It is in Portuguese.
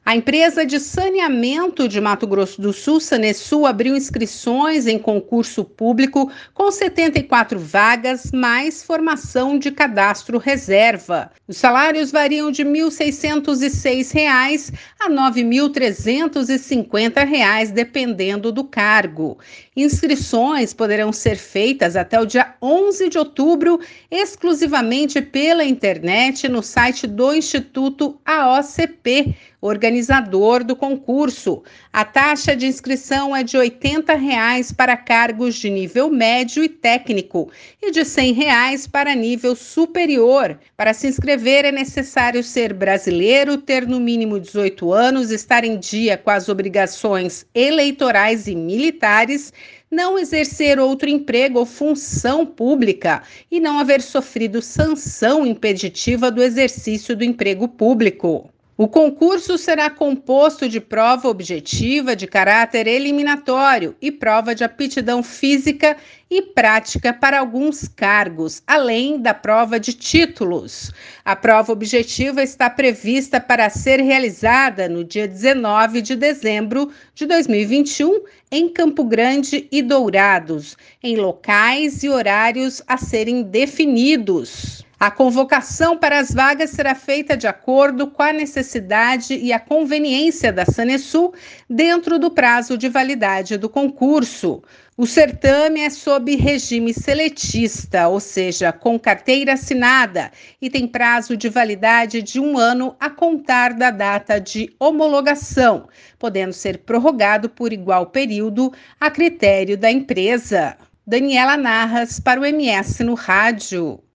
A empresa de saneamento de Mato Grosso do Sul, Sanesul, abriu inscrições em concurso público com 74 vagas, mais formação de cadastro reserva. Os salários variam de R$ 1.606 a R$ 9.350, dependendo do cargo. Inscrições poderão ser feitas até o dia 11 de outubro, exclusivamente pela internet no site do Instituto AOCP, organizador do concurso. A taxa de inscrição é de R$ 80 para cargos de nível médio e técnico e de R$ 100 para nível superior. Para se inscrever é necessário ser brasileiro, ter no mínimo 18 anos, estar em dia com as obrigações eleitorais e militares, não exercer outro emprego ou função pública e não haver sofrido sanção impeditiva do exercício do emprego público. O concurso será composto de prova objetiva de caráter eliminatório e prova de aptidão física e prática para alguns cargos, além da prova de títulos. A prova objetiva está prevista para ser realizada no dia 19 de dezembro de 2021 em Campo Grande e Dourados, em locais e horários a serem definidos. A convocação para as vagas será feita de acordo com a necessidade e a conveniência da Sanesul dentro do prazo de validade do concurso. O certame é sob regime seletista, ou seja, com carteira assinada, e tem prazo de validade de 1 ano a contar da data de homologação, podendo ser prorrogado por igual período a critério da empresa. Daniela Narras para o MS no Rádio.